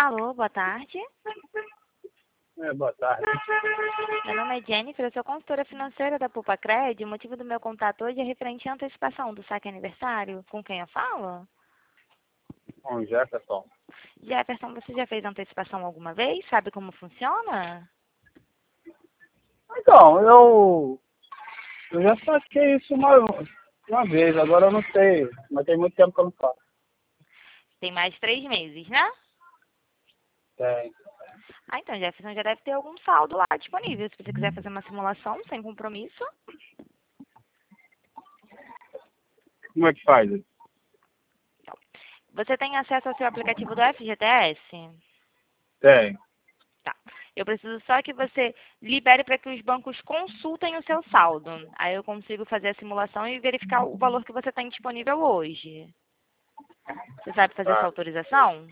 Alô, boa tarde. Boa tarde. Meu nome é Jennifer, eu sou consultora financeira da Pulpacred. O motivo do meu contato hoje é referente à antecipação do saque aniversário. Com quem eu falo? Com o Jefferson. Jefferson, você já fez antecipação alguma vez? Sabe como funciona? Então, eu já saquei isso uma vez, agora eu não sei, mas tem muito tempo que eu não faço. Tem mais de 3 meses, né? Tem. Ah, então, Jefferson, já deve ter algum saldo lá disponível. Se você quiser fazer uma simulação sem compromisso. Como é que faz? Você tem acesso ao seu aplicativo do FGTS? Tem. Tá. Eu preciso só que você libere para que os bancos consultem o seu saldo. Aí eu consigo fazer a simulação e verificar o valor que você tem disponível hoje. Você sabe fazer essa Tá. autorização?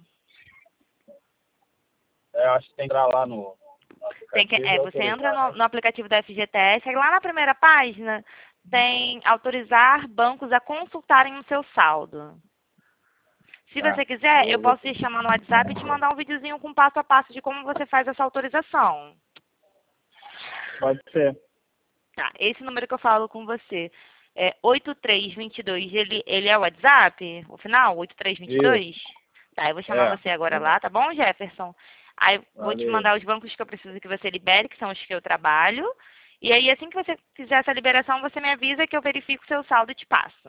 Eu acho que tem que entrar lá no Tem que, aplicativo e você entra autorizar, né? no aplicativo da FGTS, aí lá na primeira página tem autorizar bancos a consultarem o seu saldo. Se Tá. você quiser, eu Vou ver. posso te chamar no WhatsApp e te mandar um videozinho com passo a passo de como você faz essa autorização. Pode ser. Tá, esse número que eu falo com você é 8322, ele é o WhatsApp? O final, Isso. 8322? Tá, eu vou chamar É. você agora lá, tá bom, Jefferson? Aí vou te Valeu. mandar os bancos que eu preciso que você libere, que são os que eu trabalho. E aí, assim que você fizer essa liberação, você me avisa que eu verifico o seu saldo e te passo.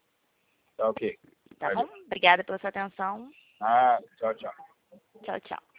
Tá ok. Tá bom? Valeu. Obrigada pela sua atenção. Ah, tchau, tchau. Tchau, tchau.